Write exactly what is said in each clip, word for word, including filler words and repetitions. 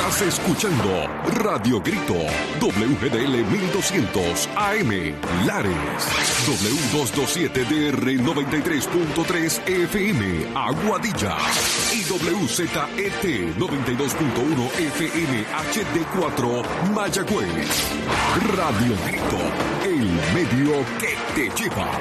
Estás escuchando Radio Grito, W G D L mil doscientos A M, Lares, W doscientos veintisiete D R noventa y tres punto tres F M, Aguadilla, y W Z E T noventa y dos punto uno F M H D cuatro, Mayagüez. Radio Grito, el medio que te lleva.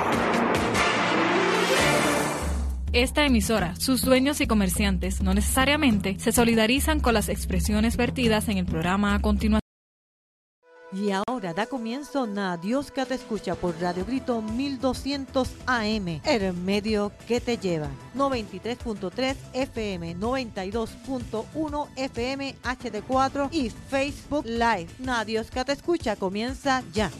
Esta emisora, sus dueños y comerciantes no necesariamente se solidarizan con las expresiones vertidas en el programa a continuación. Y ahora da comienzo Na Dios que te escucha por Radio Grito mil doscientos A M, el medio que te lleva. noventa y tres punto tres F M, noventa y dos punto uno F M H D cuatro y Facebook Live. Na Dios que te escucha comienza ya.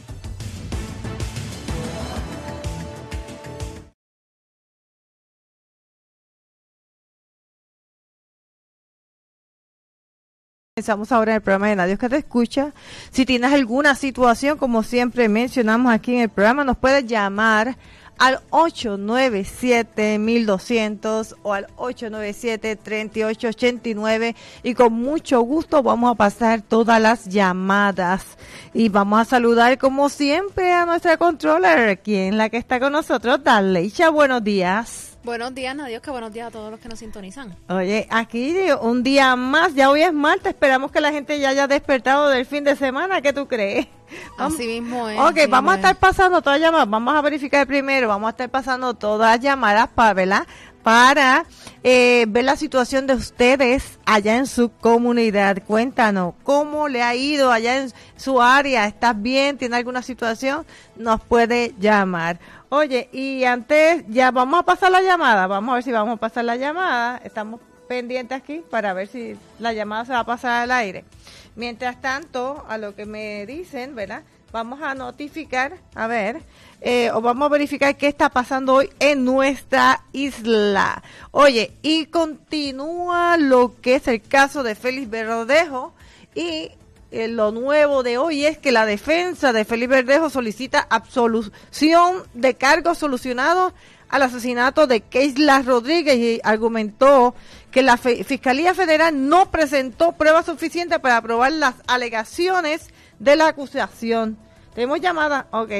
Comenzamos ahora en el programa de Na Dios que te escucha. Si tienes alguna situación, como siempre mencionamos aquí en el programa, nos puedes llamar al ocho nueve siete mil doscientos o al ocho nueve siete, tres ocho ocho nueve y con mucho gusto vamos a pasar todas las llamadas y vamos a saludar como siempre a nuestra controller, quien la que está con nosotros, Daleisha. Buenos días. Buenos días, Nadios, que buenos días a todos los que nos sintonizan. Oye, aquí un día más, ya hoy es martes, esperamos que la gente ya haya despertado del fin de semana, ¿qué tú crees? Vamos, así mismo es. Ok, vamos a estar pasando todas las llamadas, vamos a verificar primero, vamos a estar pasando todas las llamadas para, ¿verdad? Para eh, ver la situación de ustedes allá en su comunidad. Cuéntanos, ¿cómo le ha ido allá en su área? ¿Estás bien? ¿Tiene alguna situación? Nos puede llamar. Oye, y antes, ya vamos a pasar la llamada, vamos a ver si vamos a pasar la llamada, estamos pendientes aquí para ver si la llamada se va a pasar al aire. Mientras tanto, a lo que me dicen, ¿verdad? Vamos a notificar, a ver, eh, o vamos a verificar qué está pasando hoy en nuestra isla. Oye, y continúa lo que es el caso de Félix Verdejo y Eh, lo nuevo de hoy es que la defensa de Félix Verdejo solicita absolución de cargos solucionados al asesinato de Keisla Rodríguez y argumentó que la Fe- Fiscalía Federal no presentó pruebas suficientes para probar las alegaciones de la acusación. ¿Tenemos llamada? Ok.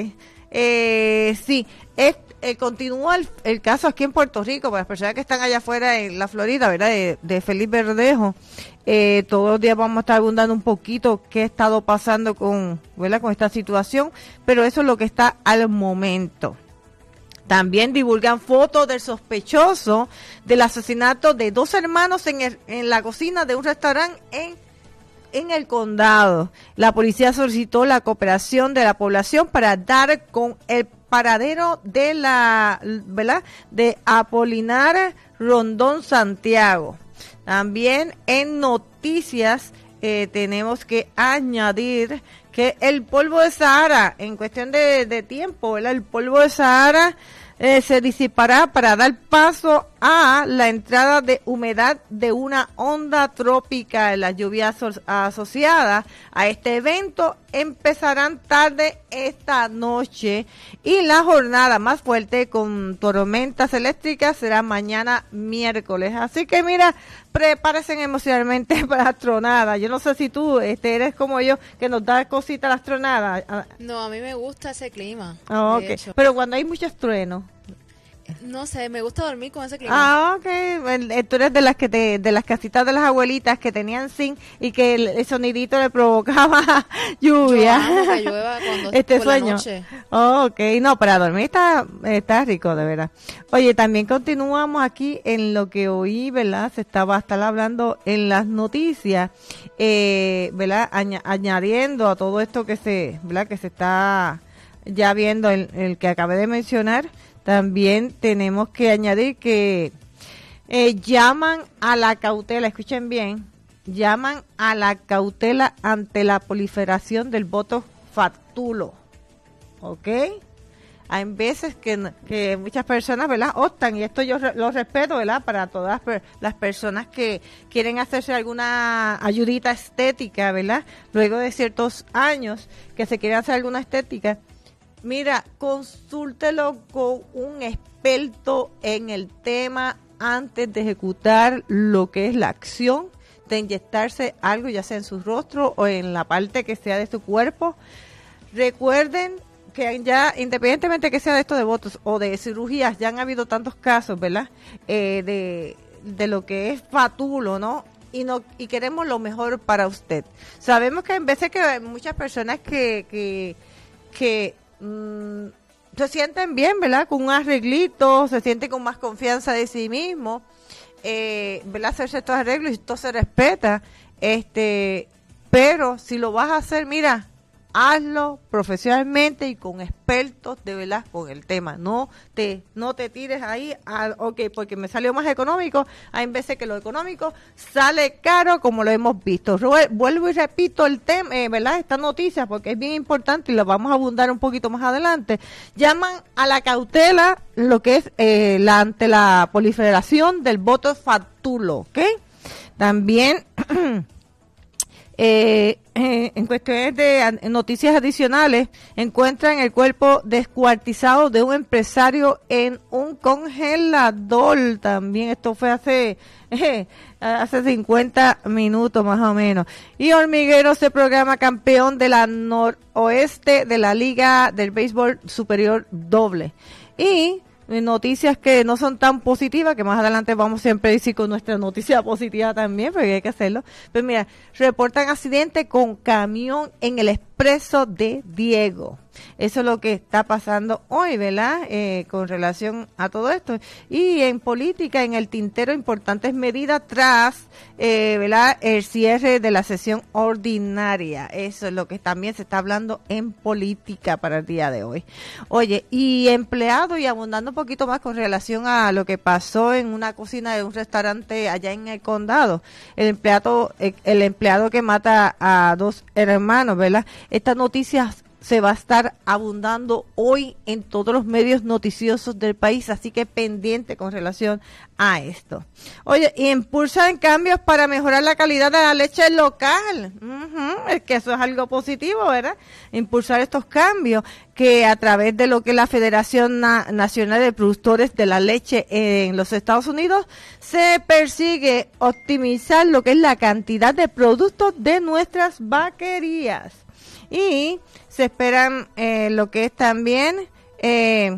Eh, sí, es, eh, continúa el, el caso aquí en Puerto Rico, para las personas que están allá afuera en la Florida, ¿verdad? De, de Félix Verdejo. Eh, todos los días vamos a estar abundando un poquito qué ha estado pasando con, ¿verdad? Con esta situación, pero eso es lo que está al momento. También divulgan fotos del sospechoso del asesinato de dos hermanos en, el, en la cocina de un restaurante en en el condado. La policía solicitó la cooperación de la población para dar con el paradero de la, ¿verdad? De Apolinar Rondón Santiago. También en noticias eh, tenemos que añadir que el polvo de Sahara, en cuestión de, de tiempo, ¿verdad? El polvo de Sahara eh, se disipará para dar paso a la entrada de humedad de una onda tropical. Las lluvias aso- asociadas a este evento empezarán tarde esta noche y la jornada más fuerte con tormentas eléctricas será mañana miércoles. Así que mira, prepárense emocionalmente para las tronadas. Yo no sé si tú este, eres como yo, que nos da cositas las tronadas. No, a mí me gusta ese clima. Oh, de okay. hecho. Pero cuando hay muchos truenos. No sé, me gusta dormir con ese clima. Ah, ok. El- Tú eres de las que te, de las casitas de las abuelitas que tenían zinc y que el, el sonidito le provocaba lluvia. Yo amo que llueva cuando Este por la sueño. noche. Oh, ok. No, para dormir está, está rico, de verdad. Oye, también continuamos aquí en lo que oí, ¿verdad? Se estaba a estar hablando en las noticias, eh, ¿verdad? Aña- añadiendo a todo esto que se, ¿verdad? Que se está ya viendo, el, el que acabé de mencionar. También tenemos que añadir que eh, llaman a la cautela, escuchen bien, llaman a la cautela ante la proliferación del voto factulo, ¿ok? Hay veces que, que muchas personas, ¿verdad?, optan, y esto yo re, lo respeto, ¿verdad?, para todas per, las personas que quieren hacerse alguna ayudita estética, ¿verdad?, luego de ciertos años que se quieren hacer alguna estética. Mira, consúltelo con un experto en el tema antes de ejecutar lo que es la acción. de inyectarse algo, ya sea en su rostro o en la parte que sea de su cuerpo. Recuerden que ya, independientemente que sea de esto de botox o de cirugías, ya han habido tantos casos, ¿verdad? Eh, de, de lo que es fatulo, ¿no? Y no y queremos lo mejor para usted. Sabemos que en veces que hay muchas personas que que, que mmm, se sienten bien, ¿verdad? Con un arreglito, se sienten con más confianza de sí mismo, eh, ¿verdad? Hacerse estos arreglos y esto se respeta, este, pero si lo vas a hacer, mira, hazlo profesionalmente y con expertos de verdad con el tema. No te no te tires ahí, a, ok, porque me salió más económico. Hay veces que lo económico sale caro, como lo hemos visto. Vuelvo y repito el tema, eh, ¿verdad? Esta noticia, porque es bien importante y lo vamos a abundar un poquito más adelante. Llaman a la cautela lo que es eh, la ante la proliferación del botox fatulo, ¿ok? También... Eh, eh, en cuestiones de en noticias adicionales, encuentran el cuerpo descuartizado de un empresario en un congelador. También esto fue hace eh, hace cincuenta minutos más o menos. Y Hormiguero se programa campeón de la noroeste de la Liga del Béisbol Superior Doble. Y noticias que no son tan positivas, que más adelante vamos siempre a decir con nuestra noticia positiva también, porque hay que hacerlo. Pero mira, reportan accidente con camión en el expreso de Diego. Eso es lo que está pasando hoy, ¿verdad? Eh, con relación a todo esto. Y en política, en el tintero, importantes medidas tras, eh, ¿verdad? El cierre de la sesión ordinaria. Eso es lo que también se está hablando en política para el día de hoy. Oye, y empleado, y abundando un poquito más con relación a lo que pasó en una cocina de un restaurante allá en el condado. El empleado, el, el empleado que mata a dos hermanos, ¿verdad? Estas noticias se va a estar abundando hoy en todos los medios noticiosos del país, así que pendiente con relación a esto. Oye, y impulsan cambios para mejorar la calidad de la leche local. Uh-huh, es que eso es algo positivo, ¿verdad? Impulsar estos cambios que a través de lo que la Federación Na- Nacional de Productores de la Leche en los Estados Unidos se persigue optimizar lo que es la cantidad de productos de nuestras vaquerías. Y se esperan eh, lo que es también, eh,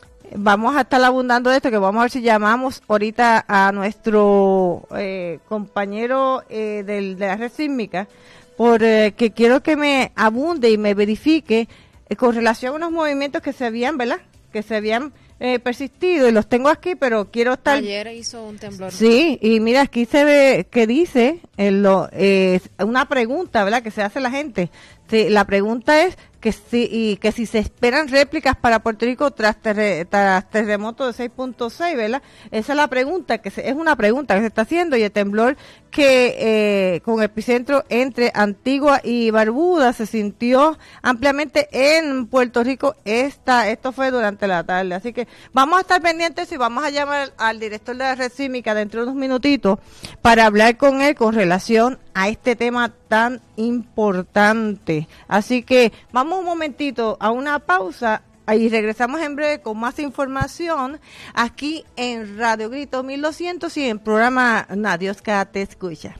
vamos a estar abundando de esto, que vamos a ver si llamamos ahorita a nuestro eh, compañero eh, del, de la red sísmica, porque eh, quiero que me abunde y me verifique eh, con relación a unos movimientos que se habían, ¿verdad? Que se habían eh, persistido, y los tengo aquí, pero quiero estar... Ayer hizo un temblor. Sí, y mira, aquí se ve que dice, en lo, eh, una pregunta, ¿verdad?, que se hace la gente. Sí, la pregunta es que si y que si se esperan réplicas para Puerto Rico tras, terre, tras terremoto de seis punto seis, ¿verdad? Esa es la pregunta, que se, es una pregunta que se está haciendo, y el temblor que eh, con epicentro entre Antigua y Barbuda se sintió ampliamente en Puerto Rico. Esta, esto fue durante la tarde, así que vamos a estar pendientes y vamos a llamar al director de la red sísmica dentro de unos minutitos para hablar con él con relación a este tema tan importante. Así que vamos un momentito a una pausa y regresamos en breve con más información aquí en Radio Grito mil doscientos y en el programa Nadioska Te Escucha.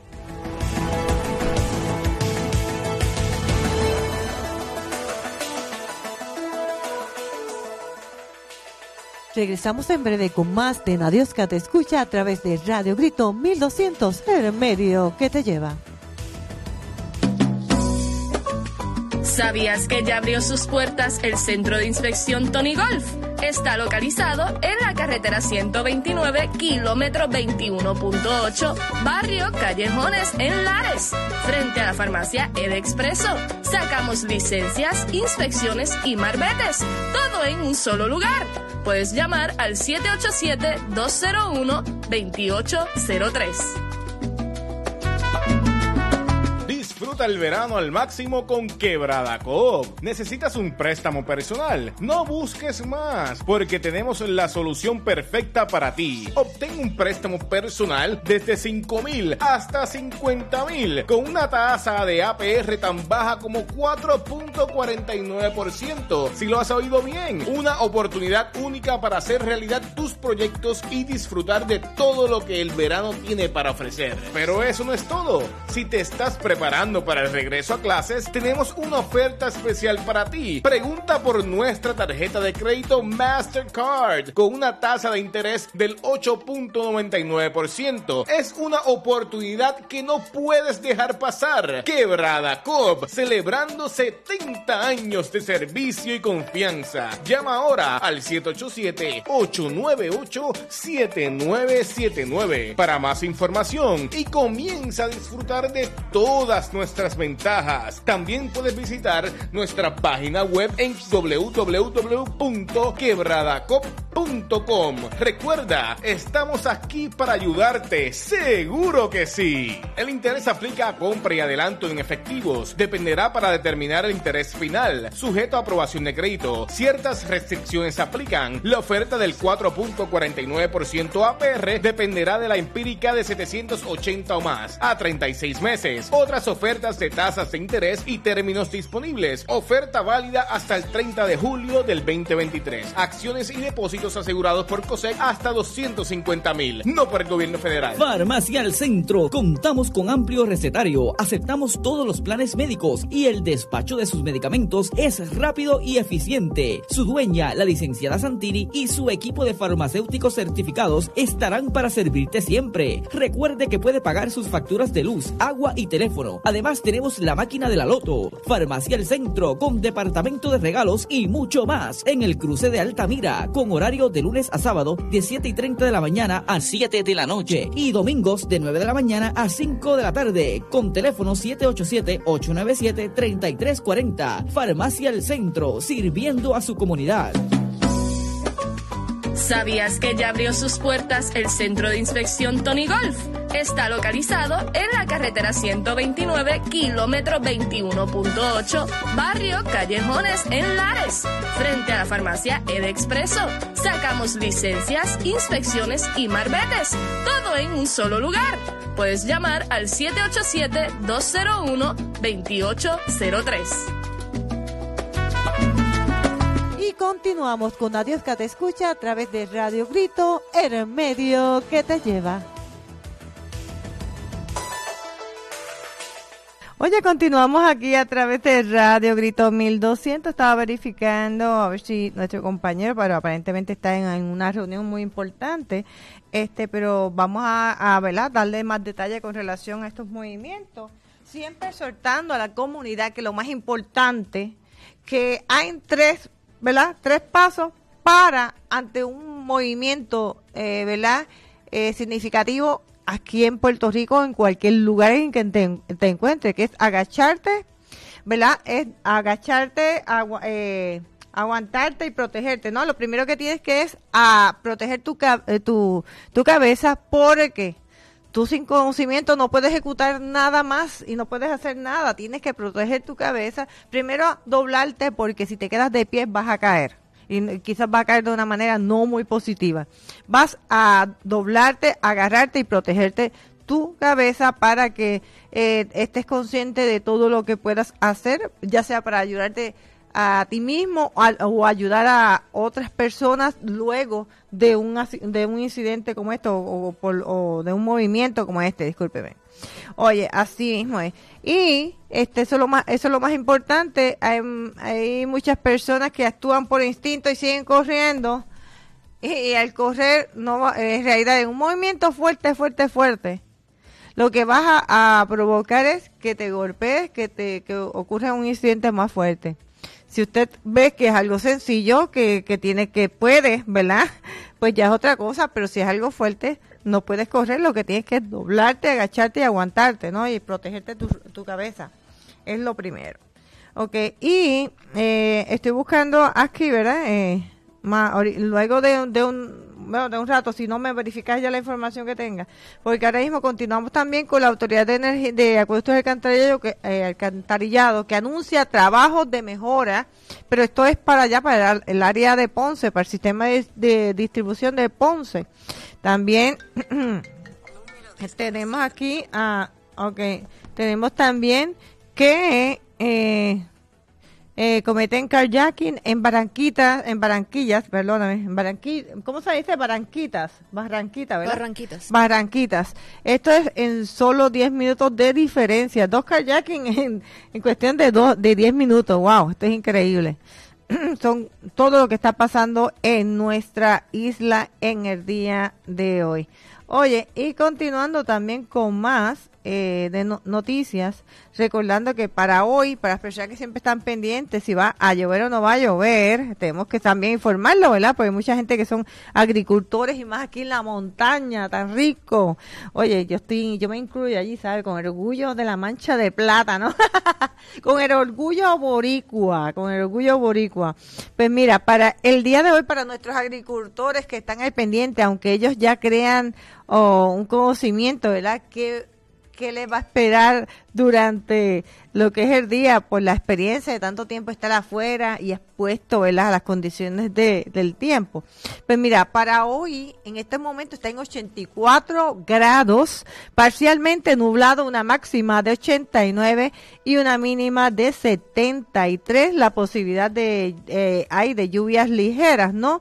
Regresamos en breve con más de Nadioska Te Escucha a través de Radio Grito mil doscientos, el medio que te lleva. ¿Sabías que ya abrió sus puertas el Centro de Inspección Tony Golf? Está localizado en la carretera ciento veintinueve, kilómetro veintiuno punto ocho, barrio Callejones, en Lares, frente a la farmacia El Expreso. Sacamos licencias, inspecciones y marbetes, todo en un solo lugar. Puedes llamar al siete ocho siete, dos cero uno, dos ocho cero tres. Disfruta el verano al máximo con Quebrada Coop. ¿Necesitas un préstamo personal? No busques más, porque tenemos la solución perfecta para ti. Obtén un préstamo personal desde cinco mil hasta cincuenta mil con una tasa de A P R tan baja como cuatro punto cuarenta y nueve por ciento. Si lo has oído bien, una oportunidad única para hacer realidad tus proyectos y disfrutar de todo lo que el verano tiene para ofrecer. Pero eso no es todo. Si te estás preparando para el regreso a clases, tenemos una oferta especial para ti. Pregunta por nuestra tarjeta de crédito Mastercard con una tasa de interés del ocho punto noventa y nueve por ciento. Es una oportunidad que no puedes dejar pasar. Quebrada Coop, celebrando setenta años de servicio y confianza. Llama ahora al siete ocho siete, ocho nueve ocho, siete nueve siete nueve para más información y comienza a disfrutar de todas nuestras ventajas. También puedes visitar nuestra página web en doble u doble u doble u punto quebrada coop punto com. Recuerda, estamos aquí para ayudarte, seguro que sí. El interés aplica a compra y adelanto en efectivos. Dependerá para determinar el interés final, sujeto a aprobación de crédito. Ciertas restricciones aplican. La oferta del cuatro punto cuarenta y nueve por ciento A P R dependerá de la empírica de setecientos ochenta o más a treinta y seis meses. Otras ofertas de tasas de interés y términos disponibles. Oferta válida hasta el treinta de julio del veinte veintitrés. Acciones y depósitos asegurados por COSEC hasta doscientos cincuenta mil, no por el gobierno federal. Farmacia al Centro. Contamos con amplio recetario, aceptamos todos los planes médicos y el despacho de sus medicamentos es rápido y eficiente. Su dueña, la licenciada Santini, y su equipo de farmacéuticos certificados estarán para servirte siempre. Recuerde que puede pagar sus facturas de luz, agua y teléfono. Además tenemos la máquina de la Loto. Farmacia al Centro con departamento de regalos y mucho más en el cruce de Altamira, con horario de lunes a sábado de siete y treinta de la mañana a siete de la noche y domingos de nueve de la mañana a cinco de la tarde, con teléfono siete ocho siete, ocho nueve siete, tres tres cuatro cero. Farmacia al Centro, sirviendo a su comunidad. ¿Sabías que ya abrió sus puertas el Centro de Inspección Tony Golf? Está localizado en la carretera ciento veintinueve, kilómetro veintiuno punto ocho, barrio Callejones, en Lares, frente a la farmacia El Expreso. Sacamos licencias, inspecciones y marbetes, todo en un solo lugar. Puedes llamar al siete ocho siete, dos cero uno, dos ocho cero tres. Y continuamos con Adiós que te escucha a través de Radio Grito, el medio que te lleva. Oye, continuamos aquí a través de Radio Grito mil doscientos. Estaba verificando a ver si nuestro compañero, pero aparentemente está en, en una reunión muy importante, este, pero vamos a, a ¿verdad? darle más detalle con relación a estos movimientos. Siempre exhortando a la comunidad que lo más importante, que hay tres ¿verdad? Tres pasos para, ante un movimiento, eh, ¿verdad? Eh, significativo aquí en Puerto Rico, en cualquier lugar en que te, te encuentres, que es agacharte, ¿verdad? Es agacharte, agu eh, aguantarte y protegerte, ¿no? Lo primero que tienes que es a proteger tu, tu, tu cabeza, porque tú sin conocimiento no puedes ejecutar nada más y no puedes hacer nada. Tienes que proteger tu cabeza. Primero, doblarte, porque si te quedas de pie vas a caer. Y quizás vas a caer de una manera no muy positiva. Vas a doblarte, agarrarte y protegerte tu cabeza para que eh, estés consciente de todo lo que puedas hacer, ya sea para ayudarte a ti mismo o, a, o ayudar a otras personas luego de un de un incidente como este o, o, por, o de un movimiento como este, discúlpeme. Oye, así mismo es. Y este eso es lo más eso es lo más importante. Hay, hay muchas personas que actúan por instinto y siguen corriendo, y, y al correr no en realidad en un movimiento fuerte, fuerte, fuerte, lo que vas a, a provocar es que te golpees, que te que ocurra un incidente más fuerte. Si usted ve que es algo sencillo, que, que tiene, que puede, ¿verdad? Pues ya es otra cosa, pero si es algo fuerte, no puedes correr, lo que tienes que es doblarte, agacharte y aguantarte, ¿no? Y protegerte tu, tu cabeza. Es lo primero. Ok, y eh, estoy buscando aquí, ¿verdad? Eh, más, ori- luego de, de un bueno, de un rato, si no me verificas ya la información que tenga, porque ahora mismo continuamos también con la Autoridad de Energía de Acueductos y Alcantarillado que, eh, Alcantarillado, que anuncia trabajos de mejora, pero esto es para allá, para el, el área de Ponce, para el sistema de, de distribución de Ponce. También tenemos aquí, ah, okay, tenemos también que eh, Eh, cometen carjacking en Barranquitas, en Barranquillas, perdóname, en Barranquillas, ¿cómo se dice? Barranquitas, Barranquitas, ¿verdad? Barranquitas. Barranquitas. Esto es en solo diez minutos de diferencia, dos carjacking en, en cuestión de dos, de diez minutos, wow, esto es increíble. Son todo lo que está pasando en nuestra isla en el día de hoy. Oye, y continuando también con más eh, de no- noticias, recordando que para hoy, para las personas que siempre están pendientes si va a llover o no va a llover, tenemos que también informarlo, ¿verdad? Porque hay mucha gente que son agricultores y más aquí en la montaña, tan rico. Oye, yo estoy, yo me incluyo allí, ¿sabes? Con el orgullo de la mancha de plata, ¿no? Con el orgullo boricua, con el orgullo boricua. Pues mira, para el día de hoy, para nuestros agricultores que están al pendiente, aunque ellos ya crean oh, un conocimiento, ¿verdad? Que qué les va a esperar durante lo que es el día por la experiencia de tanto tiempo estar afuera y expuesto, ¿verdad?, a las condiciones de, del tiempo. Pues mira, para hoy, en este momento está en ochenta y cuatro grados, parcialmente nublado, una máxima de ochenta y nueve y una mínima de setenta y tres, la posibilidad de, eh, hay de lluvias ligeras, ¿no?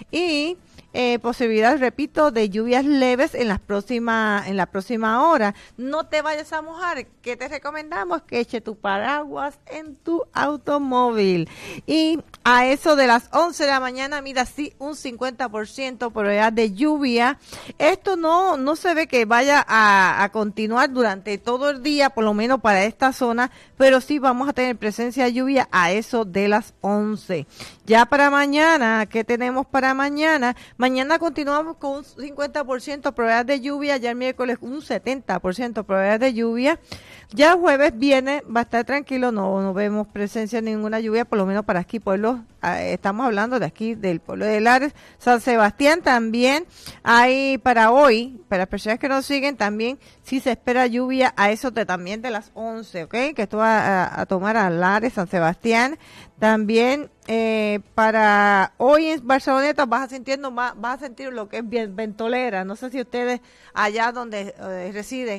Y Eh, posibilidad, repito, de lluvias leves en las próximas, en la próxima hora. No te vayas a mojar. ¿Qué te recomendamos? Que eche tu paraguas en tu automóvil. Y a eso de las once de la mañana, mira, sí, un cincuenta por ciento probabilidad de lluvia. Esto no, no se ve que vaya a, a continuar durante todo el día, por lo menos para esta zona, pero sí vamos a tener presencia de lluvia a eso de las once. Ya para mañana, ¿qué tenemos para mañana? Mañana continuamos con un cincuenta por ciento probabilidad de lluvia, ya el miércoles un setenta por ciento probabilidad de lluvia. Ya el jueves viene, va a estar tranquilo, no, no vemos presencia de ninguna lluvia, por lo menos para aquí, pueblos, eh, estamos hablando de aquí, del pueblo de Lares. San Sebastián también hay para hoy, para las personas que nos siguen, también sí se espera lluvia a eso de también de las once, ¿ok? Que esto va a, a tomar a Lares, San Sebastián. También eh, para hoy en Barceloneta vas a sintiendo vas, vas a sentir lo que es bien, ventolera. No sé si ustedes allá donde eh, residen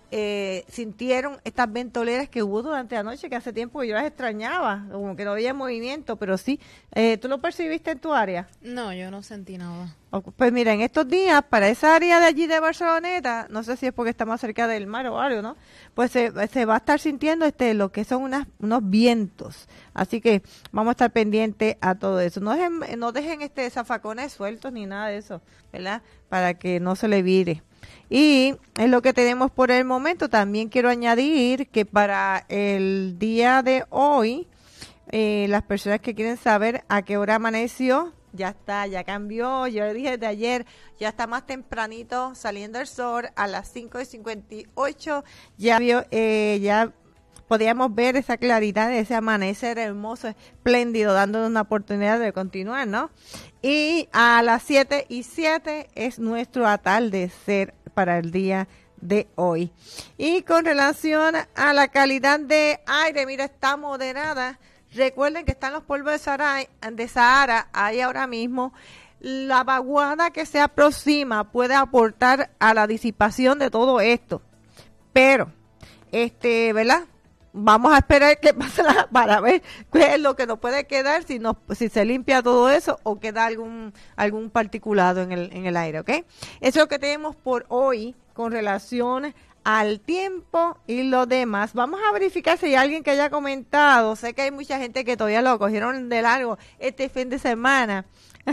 eh, sintieron estas ventoleras que hubo durante la noche, que hace tiempo que yo las extrañaba, como que no había movimiento, pero sí. Eh, ¿Tú lo percibiste en tu área? No, yo no sentí nada. Pues mira, en estos días, para esa área de allí de Barceloneta, no sé si es porque está más cerca del mar o algo, ¿no? Pues se, se va a estar sintiendo este lo que son unas, unos vientos. Así que vamos a estar pendientes a todo eso. No dejen, no dejen este zafacones sueltos ni nada de eso, ¿verdad? Para que no se le vire. Y es lo que tenemos por el momento. También quiero añadir que para el día de hoy, eh, las personas que quieren saber a qué hora amaneció, ya está, ya cambió. Yo le dije de ayer, ya está más tempranito saliendo el sol a las cinco y cincuenta y ocho. Ya vio, eh, ya podíamos ver esa claridad de ese amanecer hermoso, espléndido, dándonos una oportunidad de continuar, ¿no? Y a las siete y siete es nuestro atardecer para el día de hoy. Y con relación a la calidad de aire, mira, está moderada. Recuerden que están los polvos de Sahara, de Sahara ahí ahora mismo. La vaguada que se aproxima puede aportar a la disipación de todo esto. Pero, este, ¿verdad? Vamos a esperar que pase la, para ver qué es lo que nos puede quedar, si nos, si se limpia todo eso o queda algún, algún particulado en el, en el aire, ¿ok? Eso es lo que tenemos por hoy con relación al tiempo y lo demás. Vamos a verificar si hay alguien que haya comentado. Sé que hay mucha gente que todavía lo cogieron de largo este fin de semana.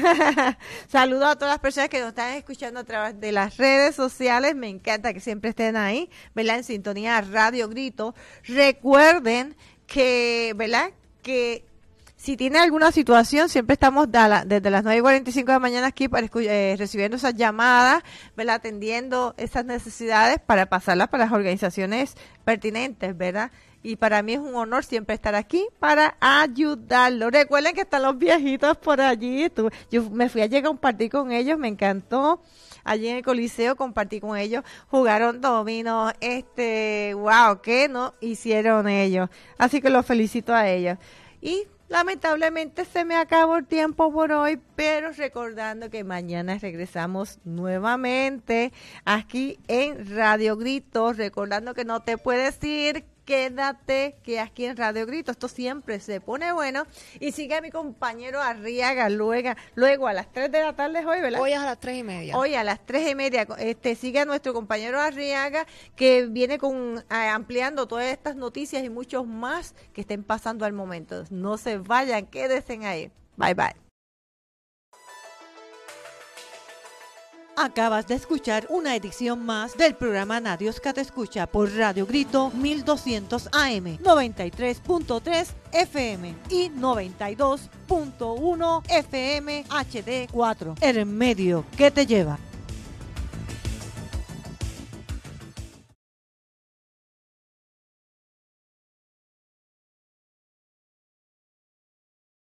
Saludos a todas las personas que nos están escuchando a través de las redes sociales. Me encanta que siempre estén ahí, ¿verdad? En sintonía Radio Grito. Recuerden que, ¿verdad? Que si tiene alguna situación, siempre estamos de la, desde las nueve y cuarenta y cinco de la mañana aquí para eh, recibiendo esas llamadas, ¿verdad? Atendiendo esas necesidades para pasarlas para las organizaciones pertinentes, ¿verdad? y para mí es un honor siempre estar aquí para ayudarlo. Recuerden que están los viejitos por allí. Estuve, yo me fui a llegar a compartir con ellos, me encantó. Allí en el Coliseo compartí con ellos, jugaron dominos, este, wow, ¿qué no hicieron ellos? Así que los felicito a ellos. Y lamentablemente se me acabó el tiempo por hoy, pero recordando que mañana regresamos nuevamente aquí en Radio Grito, recordando que no te puedes ir, quédate que aquí en Radio Grito esto siempre se pone bueno. Y sigue a mi compañero Arriaga luego, luego a las tres de la tarde hoy, ¿verdad? Hoy es a las tres y media. Hoy a las tres y media, este, sigue a nuestro compañero Arriaga que viene con eh, ampliando todas estas noticias y muchos más que estén pasando al momento. No se vayan, quédense ahí. Bye bye. Acabas de escuchar una edición más del programa Nadios que te escucha por Radio Grito mil doscientos A M, noventa y tres punto tres F M y noventa y dos punto uno F M H D cuatro. El medio que te lleva.